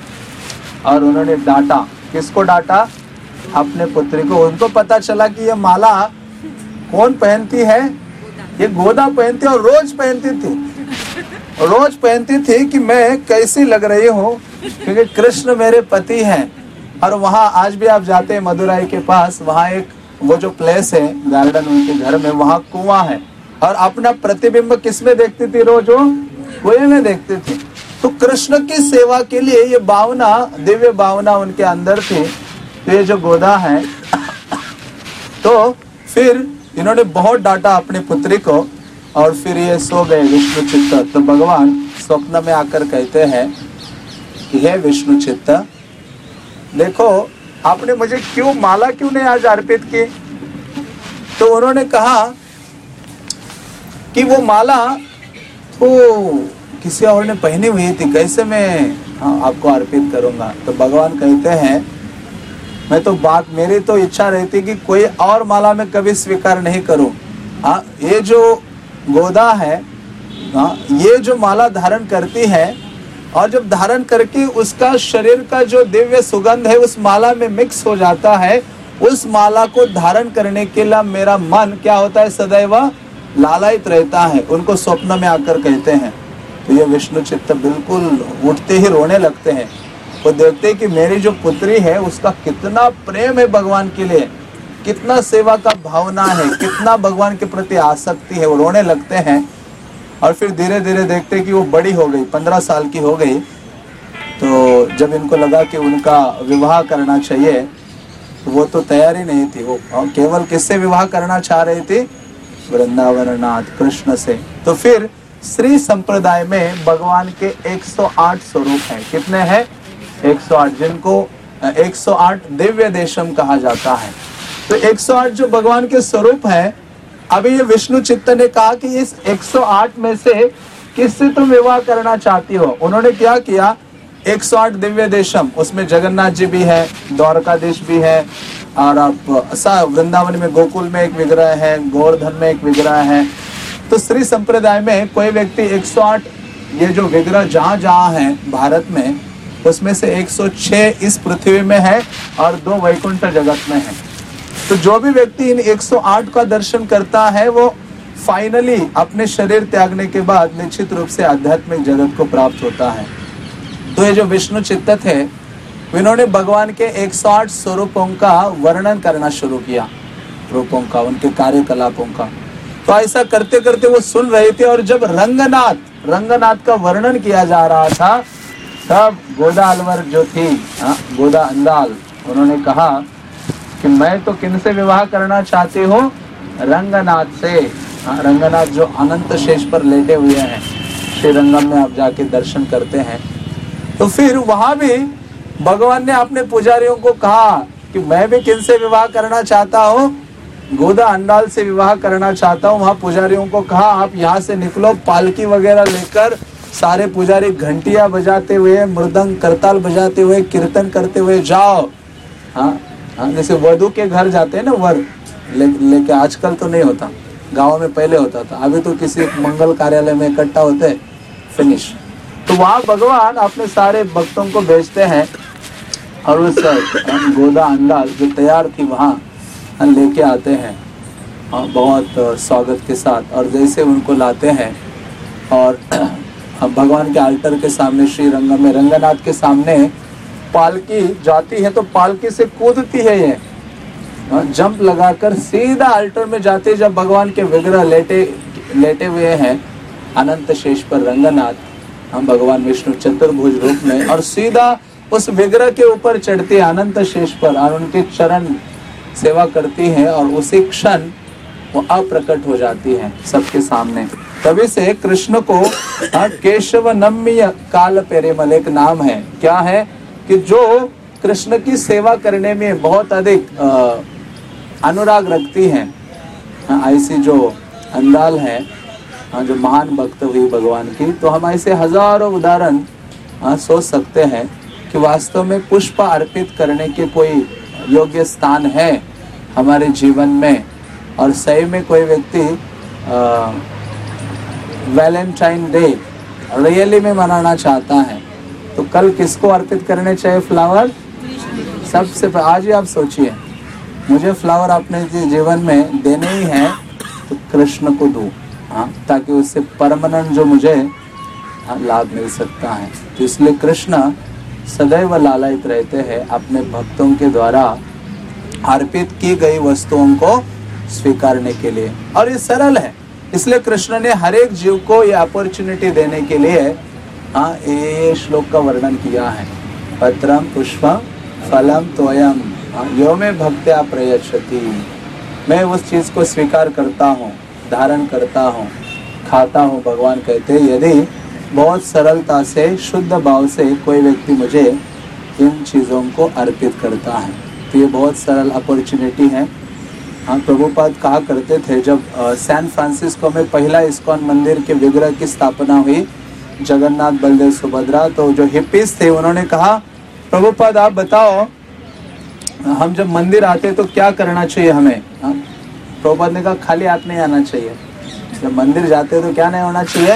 और उन्होंने डांटा। किसको डांटा? अपने पुत्री को। उनको पता चला कि ये माला कौन पहनती है? ये गोदा पहनती और रोज पहनती थी। रोज पहनती थी कि मैं कैसी लग रही हूँ, क्योंकि कृष्ण मेरे पति हैं। और वहाँ आज भी आप जाते हैं मदुराई के पास, वहाँ एक वो जो प्लेस है गार्डन उनके घर में, वहाँ कुआं है और अपना प्रतिबिंब किसमें देखती थी? रोज वो कुएं में देखती थी। तो कृष्ण की सेवा के लिए ये भावना, दिव्य भावना उनके अंदर थी। तो ये जो गोदा है तो फिर इन्होंने बहुत डांटा अपनी पुत्री को और फिर ये सो गए विष्णु चित्त। तो भगवान स्वप्न में आकर कहते हैं कि हे विष्णु चित्त, देखो आपने मुझे क्यों माला क्यों नहीं आज अर्पित की? तो उन्होंने कहा कि वो माला तो किसी और ने पहनी हुई थी, कैसे मैं आपको अर्पित करूंगा? तो भगवान कहते हैं मैं तो मेरी तो इच्छा रहती कि कोई और माला में कभी स्वीकार नहीं करूं। ये जो गोदा है, ये जो माला धारण करती है और जब धारण करके उसका शरीर का जो दिव्य सुगंध है उस माला में मिक्स हो जाता है, उस माला को धारण करने के लिए मेरा मन क्या होता है, सदैव लालायित रहता है। उनको स्वप्न में आकर कहते हैं। तो ये विष्णु चित्त बिल्कुल उठते ही रोने लगते हैं। वो देखते हैं कि मेरी जो पुत्री है उसका कितना प्रेम है भगवान के लिए, कितना सेवा का भावना है, कितना भगवान के प्रति आसक्ति है। वो रोने लगते हैं और फिर धीरे धीरे देखते कि वो बड़ी हो गई, 15 साल की हो गई। तो जब इनको लगा कि उनका विवाह करना चाहिए तो वो तो तैयारी नहीं थी। वो केवल किससे विवाह करना चाह रही थी, वृंदावन नाथ कृष्ण से। तो फिर श्री संप्रदाय में भगवान के 108 स्वरूप हैं। कितने हैं? 108, जिनको 108 दिव्य देशम कहा जाता है। तो 108 जो भगवान के स्वरूप है, अभी ये विष्णु चित्त ने कहा कि इस 108 में से किससे तुम विवाह करना चाहती हो। उन्होंने क्या किया, 108 दिव्य देशम, उसमें जगन्नाथ जी भी है, द्वारकाधीश भी है, और आप वृंदावन में गोकुल में एक विग्रह है, गोवर्धन में एक विग्रह है। तो श्री संप्रदाय में कोई व्यक्ति 108 ये जो विग्रह जहाँ जहाँ है भारत में, उसमें से 106 इस पृथ्वी में है और 2 वैकुंठ जगत में है। तो जो भी व्यक्ति इन 108 का दर्शन करता है वो फाइनली अपने शरीर त्यागने के बाद निश्चित रूप से आध्यात्मिक जगत को प्राप्त होता है। तो ये जो विष्णु चित्त थे, इन्होंने भगवान के 108 स्वरूपों का वर्णन करना शुरू किया, रूपों का, उनके कार्यकलापों का। तो ऐसा करते करते वो सुन रहे थे और जब रंगनाथ का वर्णन किया जा रहा था, तब गोदा अलवर जो थी, गोदा अंदाल, उन्होंने कहा कि मैं तो किनसे विवाह करना चाहती हूँ, रंगनाथ से। रंगनाथ जो अनंत शेष पर लेटे हुए हैं, श्री रंगम में आप जाके दर्शन करते हैं। तो फिर वहां भी भगवान ने अपने पुजारियों को कहा कि मैं भी किनसे विवाह करना चाहता हूँ, गोदा अंडाल से विवाह करना चाहता हूँ। वहां पुजारियों को कहा आप यहाँ से निकलो, पालकी वगैरह लेकर सारे पुजारी घंटियां बजाते हुए, मृदंग करताल बजाते हुए, कीर्तन करते हुए जाओ। हाँ, जैसे वधू के घर जाते हैं ना वर लेके, आजकल तो नहीं होता, गाँव में पहले होता था, अभी तो किसी मंगल कार्यालय में इकट्ठा होते हैं, फिनिश। तो वहाँ भगवान अपने सारे भक्तों को भेजते हैं और उस गोदा अंडाल जो तैयार थी वहाँ लेके आते हैं बहुत स्वागत के साथ। और जैसे उनको लाते हैं और भगवान के अल्टर के सामने, श्री रंगम में रंगनाथ के सामने पालकी जाती है, तो पालकी से कूदती है ये, जंप लगाकर सीधा अल्टर में जाते। जब भगवान के विग्रह लेटे हुए हैं अनंत शेष पर रंगनाथ, हम भगवान विष्णु चतुर्भुज रूप में, और सीधा उस विग्रह के ऊपर चढ़ती है अनंत शेष पर और उनके चरण सेवा करती है, और उसी क्षण वो अप्रकट हो जाती है सबके सामने। तभी से कृष्ण को केशव नम्य काल पेरेमल एक नाम है। क्या है कि जो कृष्ण की सेवा करने में बहुत अधिक अनुराग रखती हैं, ऐसी जो अंडाल है, जो महान भक्त हुई भगवान की। तो हम ऐसे हजारों उदाहरण सोच सकते हैं कि वास्तव में पुष्प अर्पित करने के कोई योग्य स्थान है हमारे जीवन में। और सही में कोई व्यक्ति वैलेंटाइन डे रियली में मनाना चाहता है, तो कल किसको अर्पित करने चाहिए फ्लावर? सबसे आज ही आप सोचिए, मुझे फ्लावर अपने जीवन में देने ही है तो कृष्ण को दूं, ताकि उससे परमानेंट जो मुझे लाभ मिल सकता है। तो इसलिए कृष्ण सदैव लालायित रहते हैं अपने भक्तों के द्वारा अर्पित की गई वस्तुओं को स्वीकारने के लिए। और ये सरल है, इसलिए कृष्ण ने हर एक जीव को ये अपॉर्चुनिटी देने के लिए ये श्लोक का वर्णन किया है। पत्रम पुष्पम फलम तोयम यो में भक्त्या प्रयच्छति। मैं उस चीज को स्वीकार करता हूँ, धारण करता हूँ, खाता हूँ। भगवान कहते हैं यदि बहुत सरलता से, शुद्ध भाव से कोई व्यक्ति मुझे इन चीज़ों को अर्पित करता है, तो ये बहुत सरल अपॉर्चुनिटी है। प्रभुपाद कहा करते थे, जब सैन फ्रांसिस्को में पहला इस्कॉन मंदिर के विग्रह की स्थापना हुई, जगन्नाथ बलदेव सुभद्रा, तो जो हिप्पीज थे उन्होंने कहा प्रभुपाद आप बताओ, हम जब मंदिर आते तो क्या करना चाहिए हमें? प्रभुपाद ने कहा खाली हाथ नहीं आना चाहिए। जब मंदिर जाते तो क्या नहीं होना चाहिए?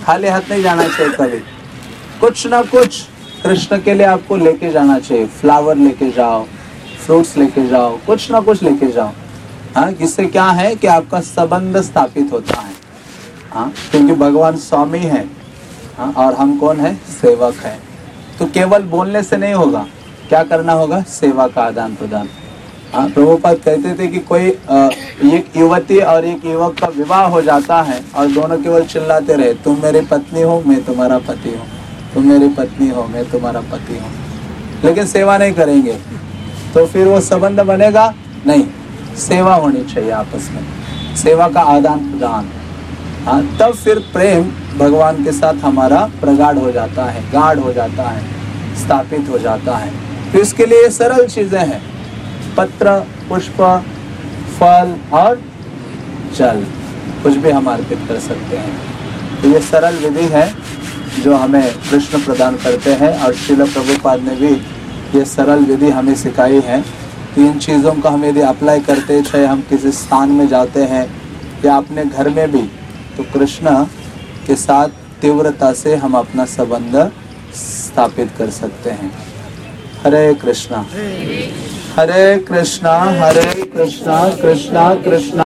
खाली हाथ नहीं जाना चाहिए कभी। कुछ ना कुछ कृष्ण के लिए आपको लेके जाना चाहिए। फ्लावर लेके जाओ, फ्रूट्स लेके जाओ, कुछ ना कुछ लेके जाओ। हाँ, इससे क्या है कि आपका संबंध स्थापित होता है। हाँ, क्योंकि भगवान स्वामी है। हाँ, और हम कौन है? सेवक है। तो केवल बोलने से नहीं होगा, क्या करना होगा? सेवा का आदान प्रदान। हाँ, प्रभुपाद कहते थे कि कोई एक युवती और एक युवक का विवाह हो जाता है और दोनों केवल चिल्लाते रहे, तुम मेरी पत्नी हो, मैं तुम्हारा पति हूँ, तुम मेरी पत्नी हो, मैं तुम्हारा पति हूँ, लेकिन सेवा नहीं करेंगे, तो फिर वो संबंध बनेगा नहीं। सेवा होनी चाहिए आपस में, सेवा का आदान प्रदान। हाँ, तब फिर प्रेम भगवान के साथ हमारा प्रगाढ़ हो जाता है, गाढ़ हो जाता है, स्थापित हो जाता है। तो इसके लिए सरल चीजें हैं, पत्र, पुष्प, फल और जल, कुछ भी हम अर्पित कर सकते हैं। तो ये सरल विधि है जो हमें कृष्ण प्रदान करते हैं, और श्रील प्रभुपाद ने भी ये सरल विधि हमें सिखाई है कि इन चीज़ों का हम यदि अप्लाई करते, चाहे हम किसी स्थान में जाते हैं या अपने घर में भी, तो कृष्ण के साथ तीव्रता से हम अपना संबंध स्थापित कर सकते हैं। हरे कृष्णा, हरे कृष्णा, हरे कृष्णा, कृष्णा कृष्णा